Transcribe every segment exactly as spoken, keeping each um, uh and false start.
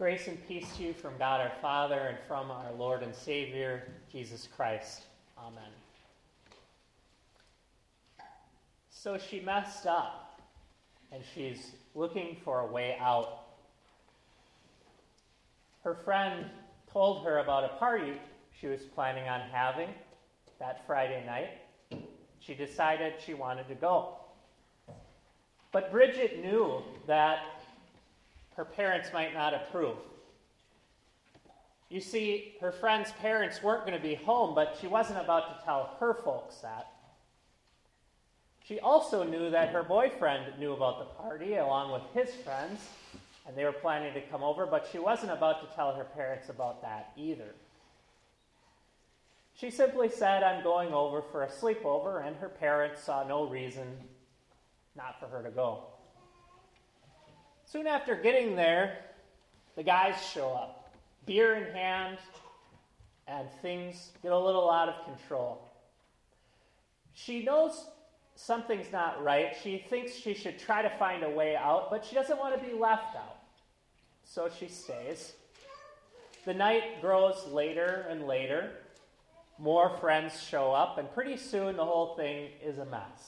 Grace and peace to you from God our Father and from our Lord and Savior, Jesus Christ. Amen. So she messed up, and she's looking for a way out. Her friend told her about a party she was planning on having that Friday night. She decided she wanted to go. But Bridget knew that her parents might not approve. You see, her friend's parents weren't going to be home, but she wasn't about to tell her folks that. She also knew that her boyfriend knew about the party along with his friends, and they were planning to come over, but she wasn't about to tell her parents about that either. She simply said, "I'm going over for a sleepover," and her parents saw no reason not for her to go. Soon after getting there, the guys show up, beer in hand, and things get a little out of control. She knows something's not right. She thinks she should try to find a way out, but she doesn't want to be left out. So she stays. The night grows later and later. More friends show up, and pretty soon the whole thing is a mess.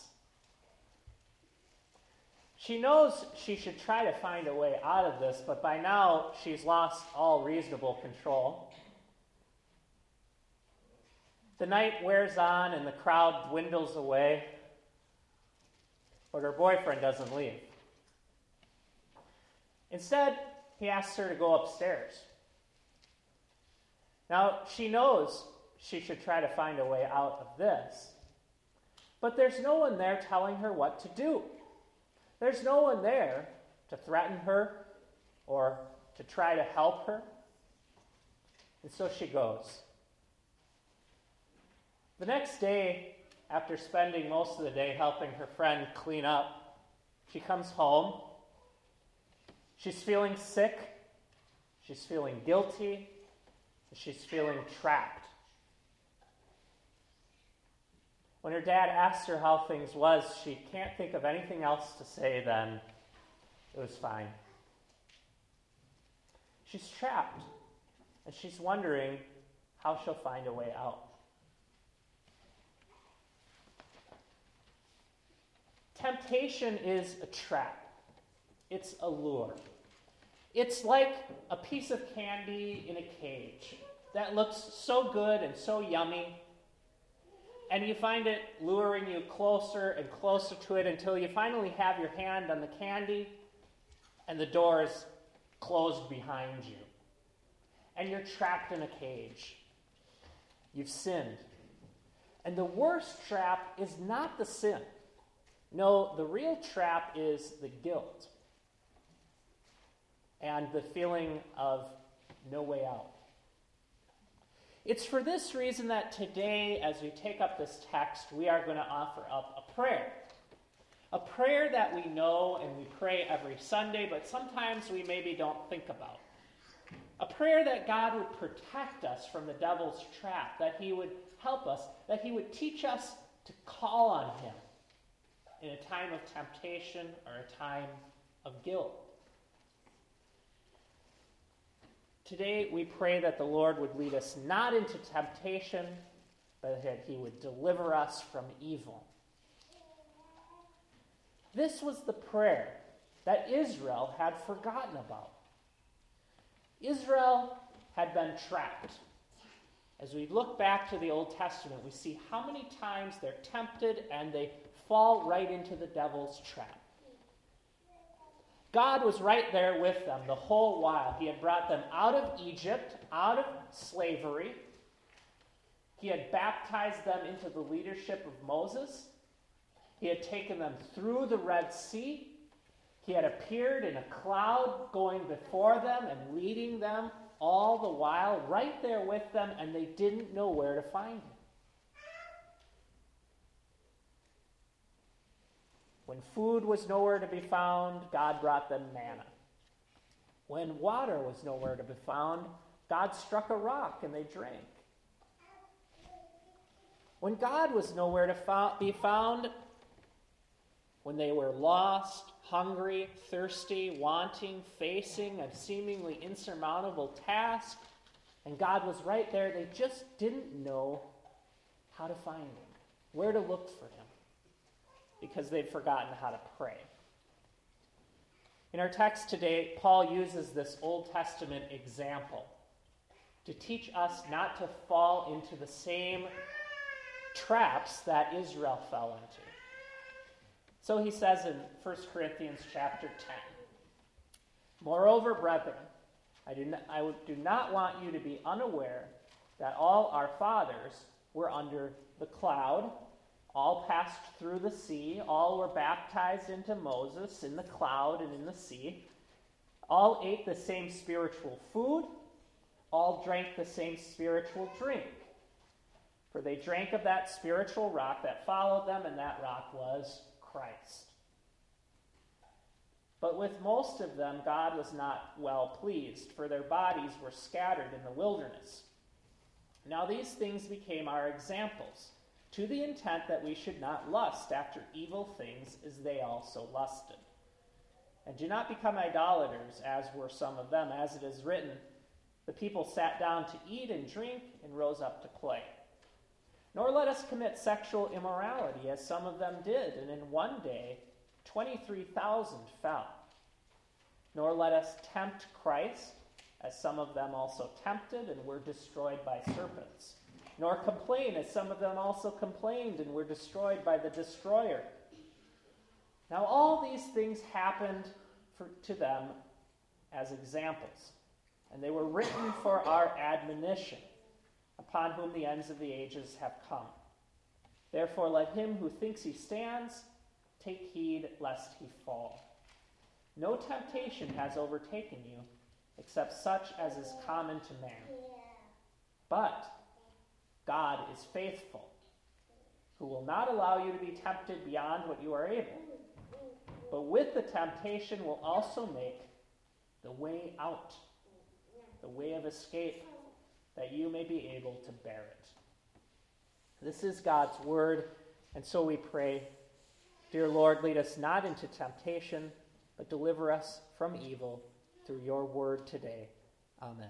She knows she should try to find a way out of this, but by now she's lost all reasonable control. The night wears on and the crowd dwindles away, but her boyfriend doesn't leave. Instead, he asks her to go upstairs. Now, she knows she should try to find a way out of this, but there's no one there telling her what to do. There's no one there to threaten her or to try to help her. And so she goes. The next day, after spending most of the day helping her friend clean up, she comes home. She's feeling sick. She's feeling guilty. And she's feeling trapped. When her dad asks her how things was, she can't think of anything else to say than, "It was fine." She's trapped, and she's wondering how she'll find a way out. Temptation is a trap. It's a lure. It's like a piece of candy in a cage that looks so good and so yummy, and you find it luring you closer and closer to it until you finally have your hand on the candy and the door is closed behind you. And you're trapped in a cage. You've sinned. And the worst trap is not the sin. No, the real trap is the guilt and the feeling of no way out. It's for this reason that today, as we take up this text, we are going to offer up a prayer. A prayer that we know and we pray every Sunday, but sometimes we maybe don't think about. A prayer that God would protect us from the devil's trap, that he would help us, that he would teach us to call on him in a time of temptation or a time of guilt. Today, we pray that the Lord would lead us not into temptation, but that he would deliver us from evil. This was the prayer that Israel had forgotten about. Israel had been trapped. As we look back to the Old Testament, we see how many times they're tempted and they fall right into the devil's trap. God was right there with them the whole while. He had brought them out of Egypt, out of slavery. He had baptized them into the leadership of Moses. He had taken them through the Red Sea. He had appeared in a cloud going before them and leading them all the while, right there with them, and they didn't know where to find him. When food was nowhere to be found, God brought them manna. When water was nowhere to be found, God struck a rock and they drank. When God was nowhere to be found, when they were lost, hungry, thirsty, wanting, facing a seemingly insurmountable task, and God was right there. They just didn't know how to find him, where to look for him, because they'd forgotten how to pray. In our text today, Paul uses this Old Testament example to teach us not to fall into the same traps that Israel fell into. So he says in First Corinthians chapter ten, "Moreover, brethren, I do not, I do not want you to be unaware that all our fathers were under the cloud, all passed through the sea, all were baptized into Moses in the cloud and in the sea, all ate the same spiritual food, all drank the same spiritual drink. For they drank of that spiritual rock that followed them, and that rock was Christ. But with most of them God was not well pleased, for their bodies were scattered in the wilderness. Now these things became our examples, to the intent that we should not lust after evil things as they also lusted. And do not become idolaters, as were some of them, as it is written, the people sat down to eat and drink and rose up to play. Nor let us commit sexual immorality, as some of them did, and in one day twenty-three thousand fell. Nor let us tempt Christ, as some of them also tempted and were destroyed by serpents. Nor complain, as some of them also complained and were destroyed by the destroyer. Now all these things happened for, to them as examples, and they were written for our admonition, upon whom the ends of the ages have come. Therefore let him who thinks he stands take heed lest he fall. No temptation has overtaken you, except such as is common to man. But God is faithful, who will not allow you to be tempted beyond what you are able, but with the temptation will also make the way out, the way of escape, that you may be able to bear it." This is God's word, and so we pray, "Dear Lord, lead us not into temptation, but deliver us from evil through your word today. Amen."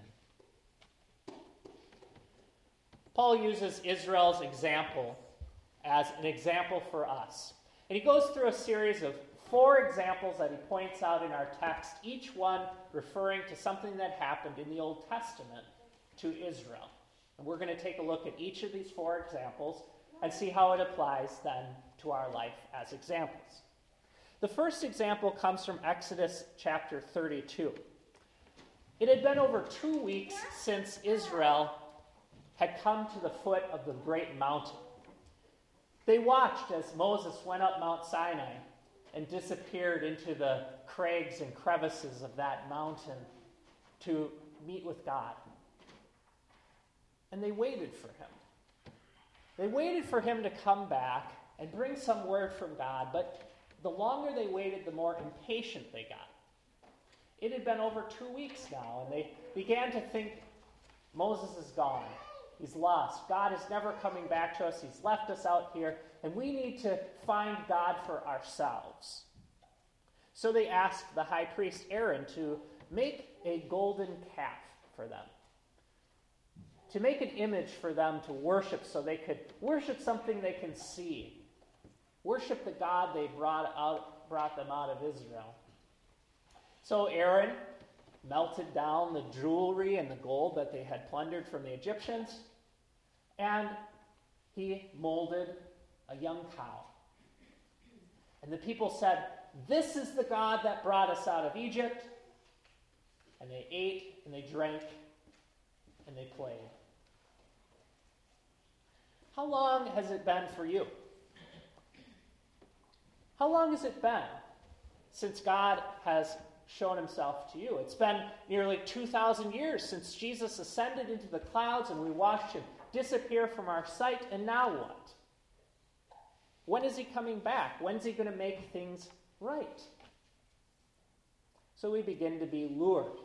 Paul uses Israel's example as an example for us. And he goes through a series of four examples that he points out in our text, each one referring to something that happened in the Old Testament to Israel. And we're going to take a look at each of these four examples and see how it applies then to our life as examples. The first example comes from Exodus chapter thirty-two. It had been over two weeks since Israel had come to the foot of the great mountain. They watched as Moses went up Mount Sinai and disappeared into the crags and crevices of that mountain to meet with God. And they waited for him. They waited for him to come back and bring some word from God, but the longer they waited, the more impatient they got. It had been over two weeks now, and they began to think, Moses is gone. He's lost. God is never coming back to us. He's left us out here, and we need to find God for ourselves. So they asked the high priest Aaron to make a golden calf for them, to make an image for them to worship so they could worship something they can see, worship the God they brought out, brought them out of Israel. So Aaron melted down the jewelry and the gold that they had plundered from the Egyptians, and he molded a young cow. And the people said, "This is the God that brought us out of Egypt." And they ate, and they drank, and they played. How long has it been for you? How long has it been since God has shown himself to you? It's been nearly two thousand years since Jesus ascended into the clouds and we watched him disappear from our sight, and now what? When is he coming back? When's he going to make things right? So we begin to be lured.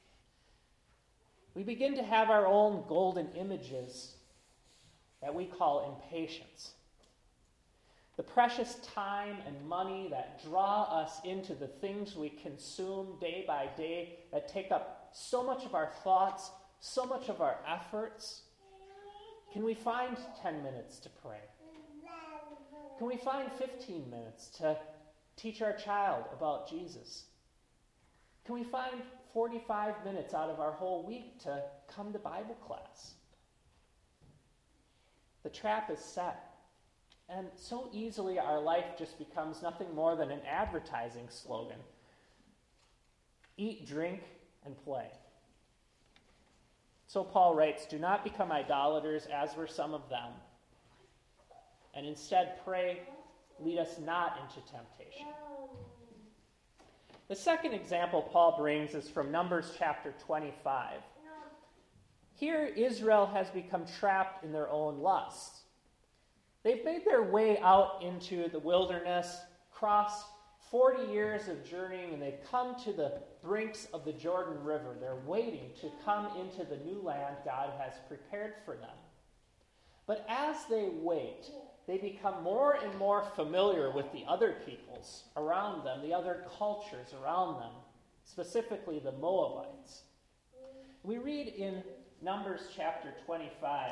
We begin to have our own golden images that we call impatience. the precious time and money that draw us into the things we consume day by day, that take up so much of our thoughts, so much of our efforts? Can we find ten minutes to pray? Can we find fifteen minutes to teach our child about Jesus? Can we find forty-five minutes out of our whole week to come to Bible class? The trap is set. And so easily our life just becomes nothing more than an advertising slogan. Eat, drink, and play. So Paul writes, do not become idolaters, as were some of them. And instead pray, lead us not into temptation. The second example Paul brings is from Numbers chapter twenty-five. Here, Israel has become trapped in their own lusts. They've made their way out into the wilderness, crossed forty years of journeying, and they've come to the brinks of the Jordan River. They're waiting to come into the new land God has prepared for them. But as they wait, they become more and more familiar with the other peoples around them, the other cultures around them, specifically the Moabites. We read in Numbers chapter twenty-five,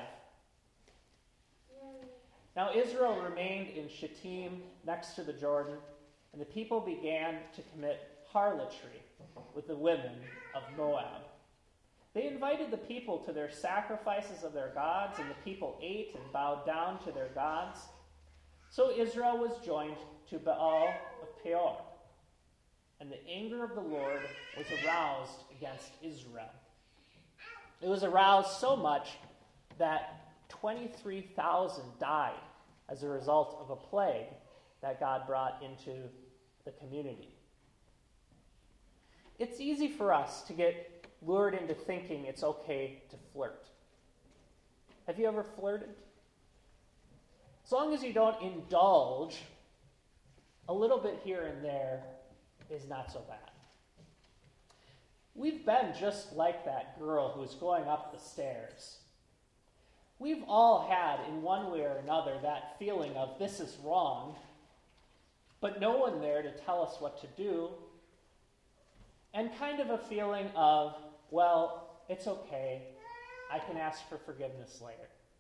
now Israel remained in Shittim next to the Jordan, and the people began to commit harlotry with the women of Moab. They invited the people to their sacrifices of their gods, and the people ate and bowed down to their gods. So Israel was joined to Baal of Peor, and the anger of the Lord was aroused against Israel. It was aroused so much that twenty-three thousand died as a result of a plague that God brought into the community. It's easy for us to get lured into thinking it's okay to flirt. Have you ever flirted? As long as you don't indulge, a little bit here and there is not so bad. We've been just like that girl who's going up the stairs. We've all had, in one way or another, that feeling of this is wrong, but no one there to tell us what to do, and kind of a feeling of, well, it's okay, I can ask for forgiveness later.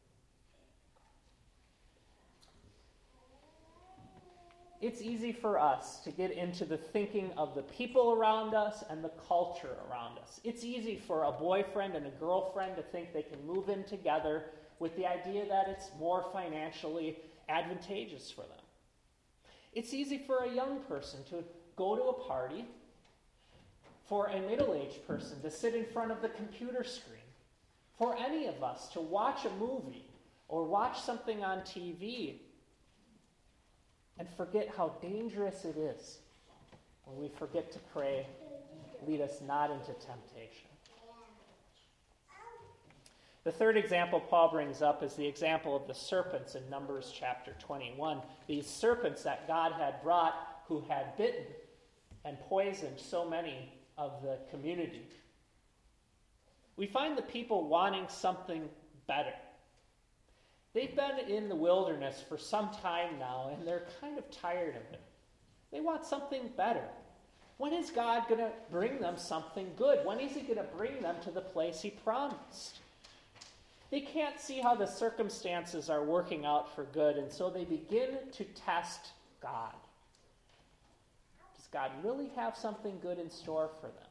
It's easy for us to get into the thinking of the people around us and the culture around us. It's easy for a boyfriend and a girlfriend to think they can move in together with the idea that it's more financially advantageous for them. It's easy for a young person to go to a party, for a middle-aged person to sit in front of the computer screen, for any of us to watch a movie or watch something on T V and forget how dangerous it is when we forget to pray, lead us not into temptation. The third example Paul brings up is the example of the serpents in Numbers chapter twenty-one. These serpents that God had brought who had bitten and poisoned so many of the community. We find the people wanting something better. They've been in the wilderness for some time now, and they're kind of tired of it. They want something better. When is God going to bring them something good? When is he going to bring them to the place he promised? They can't see how the circumstances are working out for good, and so they begin to test God. Does God really have something good in store for them?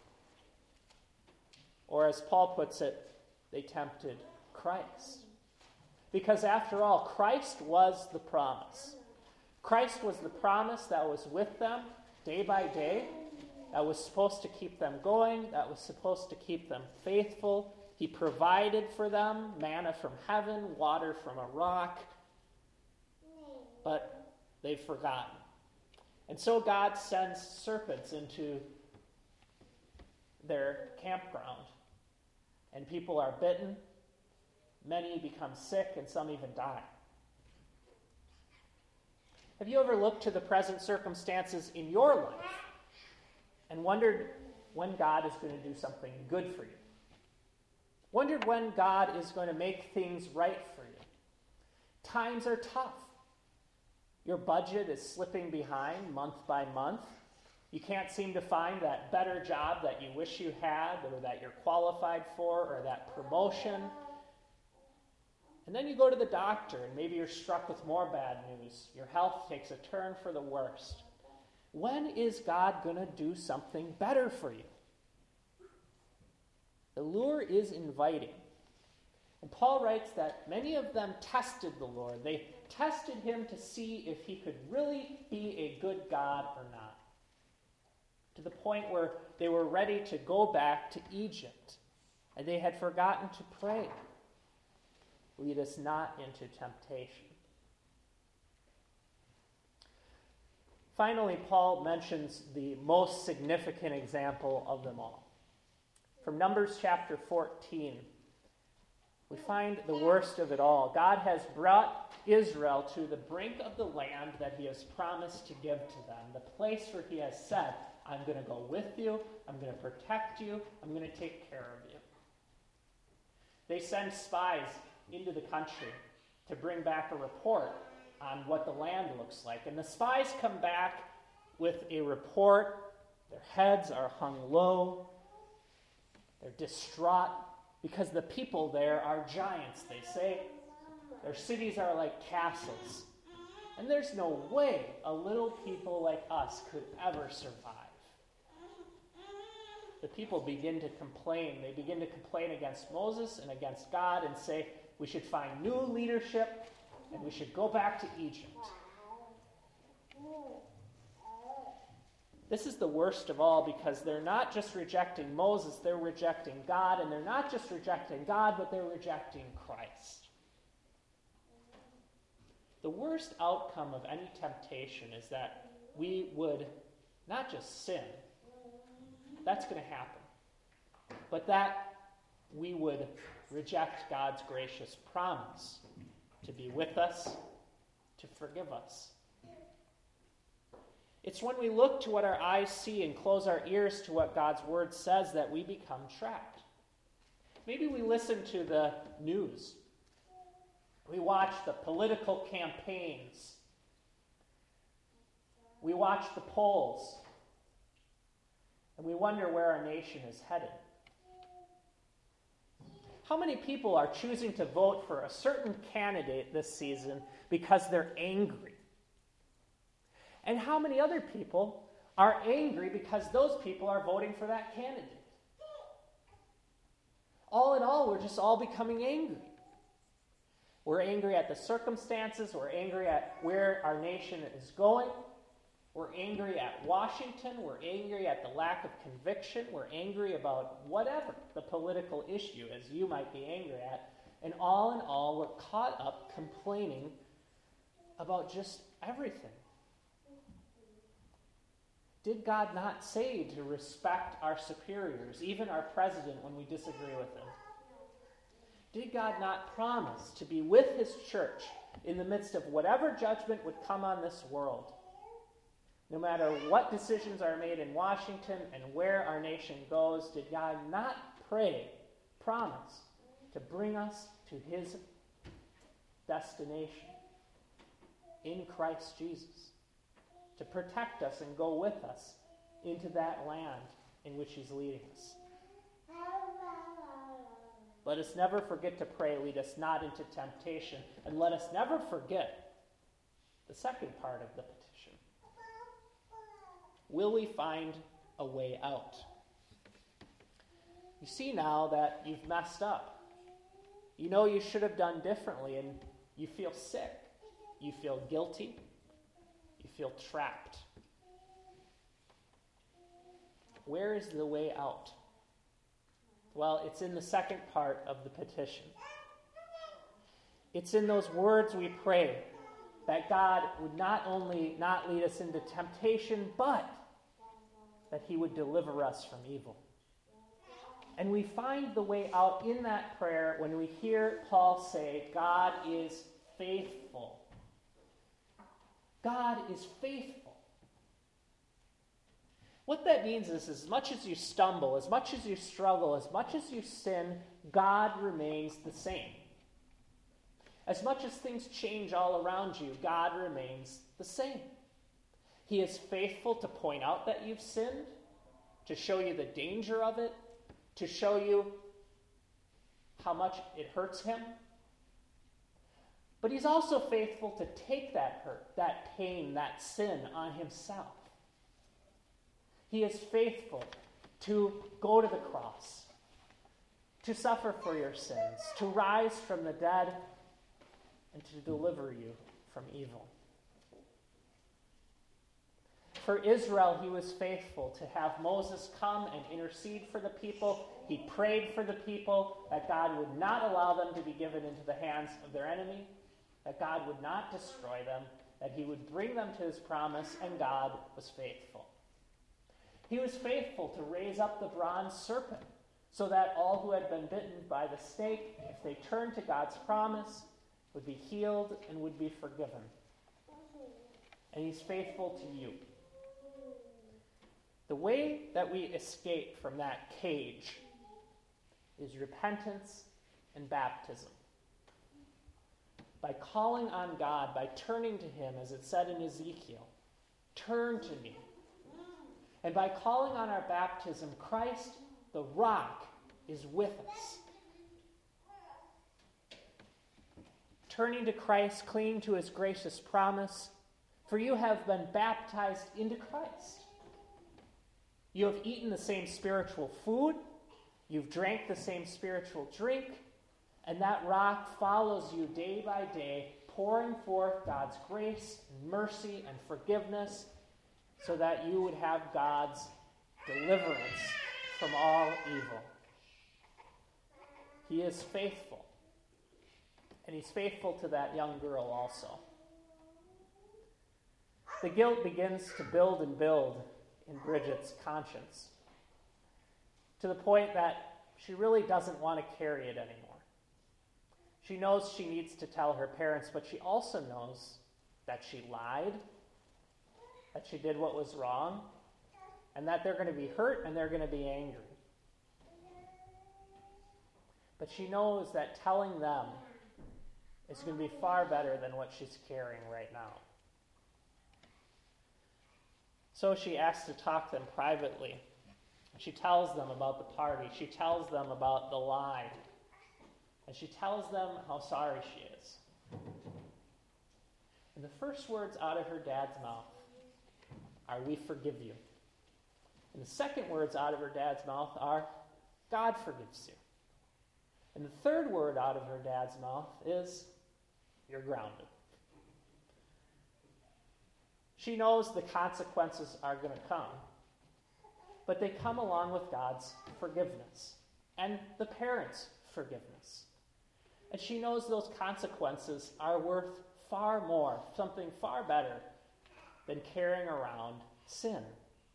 Or as Paul puts it, they tempted Christ. Because after all, Christ was the promise. Christ was the promise that was with them day by day, that was supposed to keep them going, that was supposed to keep them faithful. He provided for them manna from heaven, water from a rock, but they've forgotten. And so God sends serpents into their campground, and people are bitten. Many become sick, and some even die. Have you ever looked to the present circumstances in your life and wondered when God is going to do something good for you? Wondered when God is going to make things right for you? Times are tough. Your budget is slipping behind month by month. You can't seem to find that better job that you wish you had or that you're qualified for or that promotion. And then you go to the doctor and maybe you're struck with more bad news. Your health takes a turn for the worst. When is God going to do something better for you? The lure is inviting. And Paul writes that many of them tested the Lord. They tested him to see if he could really be a good God or not. To the point where they were ready to go back to Egypt. And they had forgotten to pray. Lead us not into temptation. Finally, Paul mentions the most significant example of them all. From Numbers chapter fourteen, we find the worst of it all. God has brought Israel to the brink of the land that he has promised to give to them, the place where he has said, I'm going to go with you, I'm going to protect you, I'm going to take care of you. They send spies into the country to bring back a report on what the land looks like. And the spies come back with a report. Their heads are hung low. They're distraught because the people there are giants, they say. Their cities are like castles. And there's no way a little people like us could ever survive. The people begin to complain. They begin to complain against Moses and against God and say, we should find new leadership and we should go back to Egypt. This is the worst of all because they're not just rejecting Moses, they're rejecting God, and they're not just rejecting God, but they're rejecting Christ. The worst outcome of any temptation is that we would not just sin, that's going to happen, but that we would reject God's gracious promise to be with us, to forgive us. It's when we look to what our eyes see and close our ears to what God's word says that we become trapped. Maybe we listen to the news. We watch the political campaigns. We watch the polls. And we wonder where our nation is headed. How many people are choosing to vote for a certain candidate this season because they're angry? And how many other people are angry because those people are voting for that candidate? All in all, we're just all becoming angry. We're angry at the circumstances. We're angry at where our nation is going. We're angry at Washington. We're angry at the lack of conviction. We're angry about whatever the political issue is you might be angry at. And all in all, we're caught up complaining about just everything. Did God not say to respect our superiors, even our president, when we disagree with him? Did God not promise to be with his church in the midst of whatever judgment would come on this world? No matter what decisions are made in Washington and where our nation goes, did God not pray, promise, to bring us to his destination in Christ Jesus? To protect us and go with us into that land in which he's leading us. Let us never forget to pray, lead us not into temptation, and let us never forget the second part of the petition. Will we find a way out? You see now that you've messed up. You know you should have done differently, and you feel sick. You feel guilty. You feel trapped. Where is the way out? Well, it's in the second part of the petition. It's in those words we pray that God would not only not lead us into temptation, but that he would deliver us from evil. And we find the way out in that prayer when we hear Paul say, God is faithful. God is faithful. What that means is as much as you stumble, as much as you struggle, as much as you sin, God remains the same. As much as things change all around you, God remains the the same. He is faithful to point out that you've sinned, to show you the danger of it, to show you how much it hurts him. But he's also faithful to take that hurt, that pain, that sin on himself. He is faithful to go to the cross, to suffer for your sins, to rise from the dead, and to deliver you from evil. For Israel, he was faithful to have Moses come and intercede for the people. He prayed for the people that God would not allow them to be given into the hands of their enemy, that God would not destroy them, that he would bring them to his promise, and God was faithful. He was faithful to raise up the bronze serpent so that all who had been bitten by the snake, if they turned to God's promise, would be healed and would be forgiven. And he's faithful to you. The way that we escape from that cage is repentance and baptism. By calling on God, by turning to him, as it said in Ezekiel, turn to me. And by calling on our baptism, Christ, the rock, is with us. Turning to Christ, clinging to his gracious promise, for you have been baptized into Christ. You have eaten the same spiritual food, you've drank the same spiritual drink, and that rock follows you day by day, pouring forth God's grace and mercy and forgiveness so that you would have God's deliverance from all evil. He is faithful, and he's faithful to that young girl also. The guilt begins to build and build in Bridget's conscience, to the point that she really doesn't want to carry it anymore. She knows she needs to tell her parents, but she also knows that she lied, that she did what was wrong, and that they're going to be hurt and they're going to be angry. But she knows that telling them is going to be far better than what she's carrying right now. So she asks to talk to them privately. She tells them about the party. She tells them about the lie. And she tells them how sorry she is. And the first words out of her dad's mouth are, "We forgive you." And the second words out of her dad's mouth are, "God forgives you." And the third word out of her dad's mouth is, "You're grounded." She knows the consequences are going to come, but they come along with God's forgiveness and the parents' forgiveness. And she knows those consequences are worth far more, something far better than carrying around sin.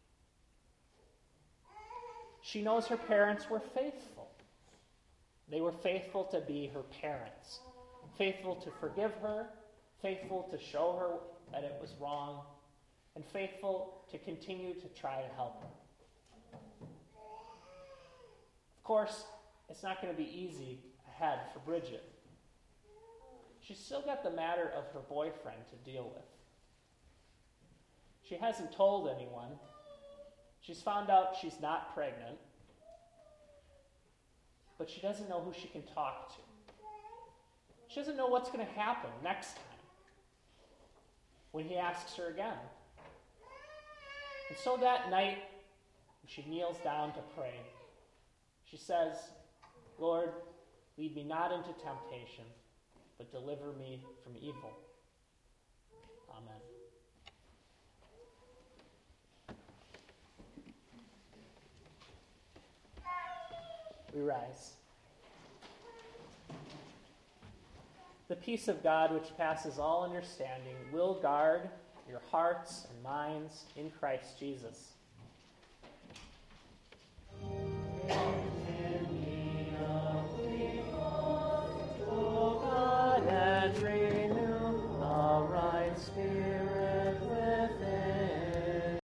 She knows her parents were faithful. They were faithful to be her parents, faithful to forgive her, faithful to show her that it was wrong, and faithful to continue to try to help her. Of course, it's not going to be easy ahead for Bridget. She's still got the matter of her boyfriend to deal with. She hasn't told anyone. She's found out she's not pregnant, but she doesn't know who she can talk to. She doesn't know what's going to happen next time when he asks her again. And so that night, when she kneels down to pray, she says, "Lord, lead me not into temptation, but deliver me from evil." Amen. We rise. The peace of God, which passes all understanding, will guard your hearts and minds in Christ Jesus.